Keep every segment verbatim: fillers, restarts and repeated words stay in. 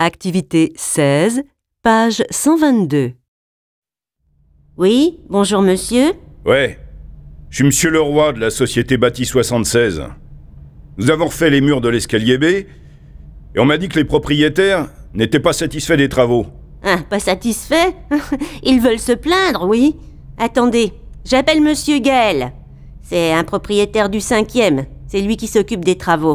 Activité seize, page cent vingt-deux. Oui, bonjour monsieur. Ouais, je suis Monsieur Leroy de la société Bâti soixante-seize. Nous avons refait les murs de l'escalier B et on m'a dit que les propriétaires n'étaient pas satisfaits des travaux. Ah, pas satisfait? Ils veulent se plaindre, oui. Attendez, j'appelle monsieur Gaël. C'est un propriétaire du cinquième. C'est lui qui s'occupe des travaux.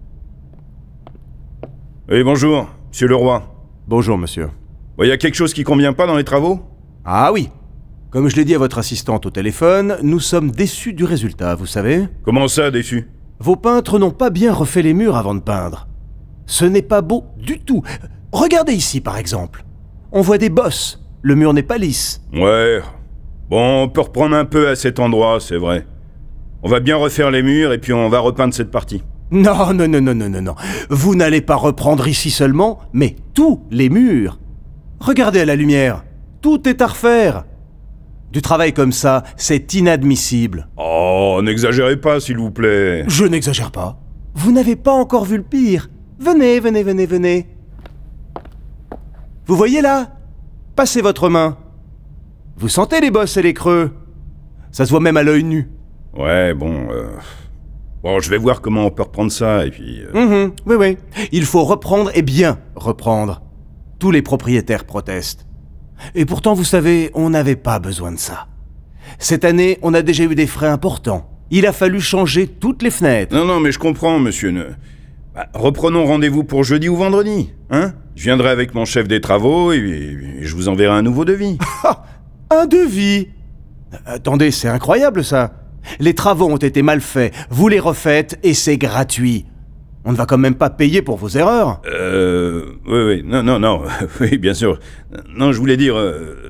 Oui, bonjour, Monsieur Leroy. Bonjour, monsieur. Il y a quelque chose qui convient pas dans les travaux? Ah oui. Comme je l'ai dit à votre assistante au téléphone, nous sommes déçus du résultat, vous savez. Comment ça, déçu? Vos peintres n'ont pas bien refait les murs avant de peindre. Ce n'est pas beau du tout. Regardez ici, par exemple. On voit des bosses. Le mur n'est pas lisse. Ouais. Bon, on peut reprendre un peu à cet endroit, c'est vrai. On va bien refaire les murs et puis on va repeindre cette partie. Non, non, non, non, non, non, non. Vous n'allez pas reprendre ici seulement, mais tous les murs. Regardez à la lumière. Tout est à refaire. Du travail comme ça, c'est inadmissible. Oh, n'exagérez pas, s'il vous plaît. Je n'exagère pas. Vous n'avez pas encore vu le pire. Venez, venez, venez, venez. Vous voyez là? Passez votre main. Vous sentez les bosses et les creux? Ça se voit même à l'œil nu. Ouais, bon... Euh... Bon, je vais voir comment on peut reprendre ça, et puis... Euh... Mmh, oui, oui. Il faut reprendre et bien reprendre. Tous les propriétaires protestent. Et pourtant, vous savez, on n'avait pas besoin de ça. Cette année, on a déjà eu des frais importants. Il a fallu changer toutes les fenêtres. Non, non, mais je comprends, monsieur. Ne... Bah, reprenons rendez-vous pour jeudi ou vendredi, hein? Je viendrai avec mon chef des travaux et, et je vous enverrai un nouveau devis. Un devis? Attendez, c'est incroyable ça. Les travaux ont été mal faits, vous les refaites et c'est gratuit. On ne va quand même pas payer pour vos erreurs. Euh... Oui, oui, non, non, non, oui, bien sûr. Non, je voulais dire... Euh...